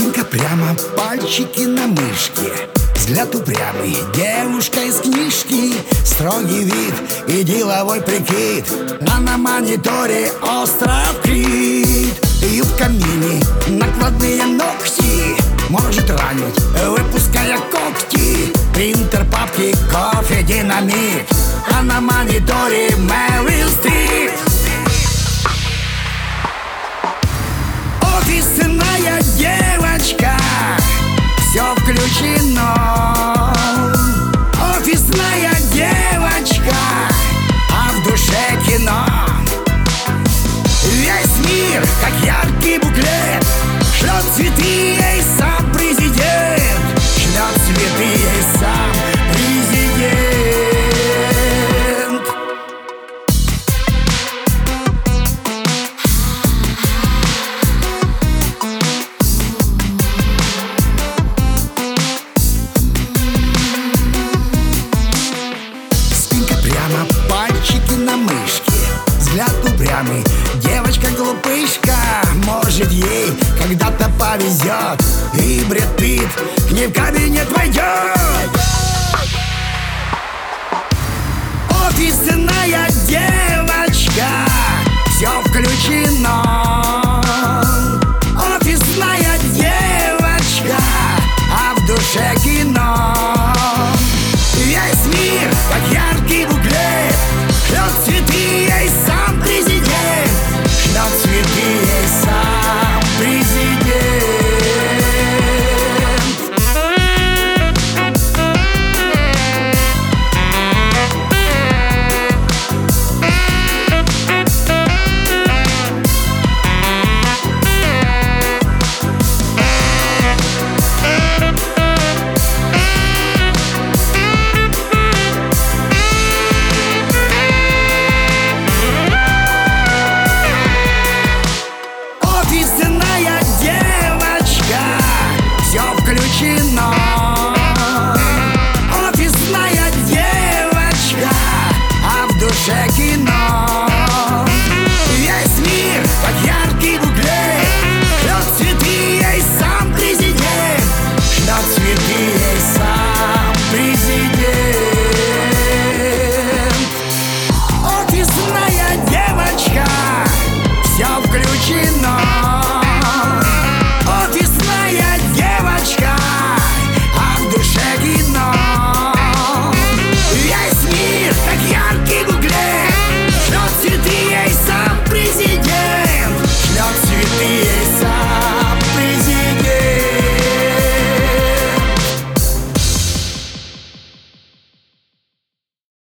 Спинка прямо, пальчики на мышке, взгляд упрямый, девушка из книжки, строгий вид и деловой прикид, а на мониторе остров Крит. Юбка мини, накладные ногти, может ранить, выпуская когти. Принтер, папки, кофе, динамит, а на мониторе Мэрил Стрит. Офисная девочка, все включено. Офисная девочка, а в душе кино. Весь мир, как яркий буклет, шлет цветы ей сам президент. Шлет цветы ей сам президент. Спинка прямо, пальчики на мышке, взгляд упрямый, девочка-глупышка. Может, ей когда-то повезет, и Брэд Питт к ней в кабинет войдет. Офисная девочка, все включено.